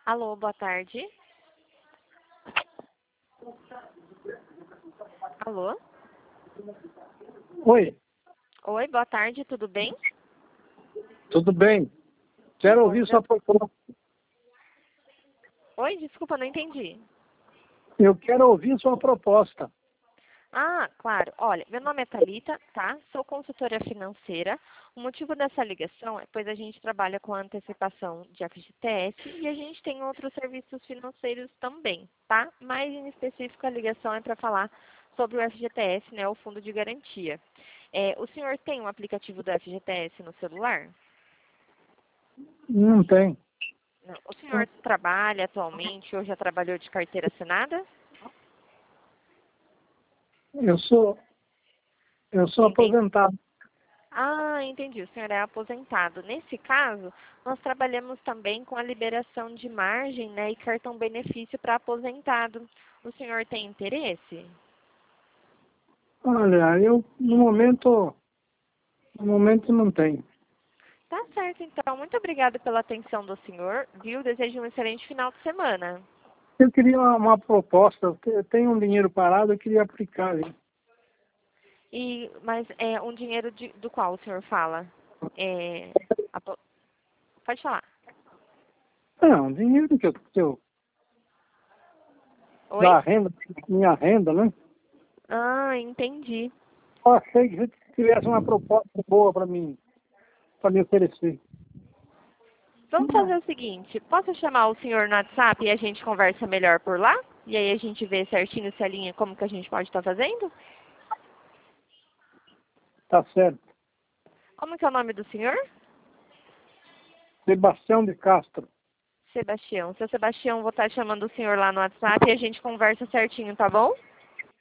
Alô, boa tarde. Alô? Oi, Oi, boa tarde, tudo bem? tudo bem? Quero Bom, ouvir sua proposta. Oi, desculpa, não entendi. Eu quero ouvir sua proposta. Ah, claro. Olha, meu nome é Thalita, tá? Sou consultora financeira. O motivo dessa ligação é pois a gente trabalha com antecipação de FGTS e a gente tem outros serviços financeiros também, tá? Mas em específico a ligação é para falar sobre o FGTS, né, o Fundo de Garantia. O senhor tem um aplicativo do FGTS no celular? Não tem. Não. O senhor trabalha atualmente ou já trabalhou de carteira assinada? Eu sou, eu sou Entendi. aposentado. Ah, entendi. O senhor é aposentado. Nesse caso, nós trabalhamos também com a liberação de margem, né, e cartão benefício para aposentado. O senhor tem interesse? Olha, eu no momento não tenho. Tá certo, então. Muito obrigada pela atenção do senhor, viu? Desejo um excelente final de semana. Eu queria uma proposta. Eu tenho um dinheiro parado, eu queria aplicar ali. Mas é um dinheiro do qual o senhor fala? É, apo- Pode falar. Não, dinheiro que eu Oi? da renda, minha renda, né? Ah, entendi. Eu achei que você tivesse uma proposta boa para me oferecer. Vamos fazer o seguinte, posso chamar o senhor no WhatsApp e a gente conversa melhor por lá? E aí a gente vê certinho se alinha como que a gente pode estar fazendo? Tá certo. Como que é o nome do senhor? Sebastião de Castro. Sebastião. Seu Sebastião, vou estar chamando o senhor lá no WhatsApp e a gente conversa certinho, tá bom?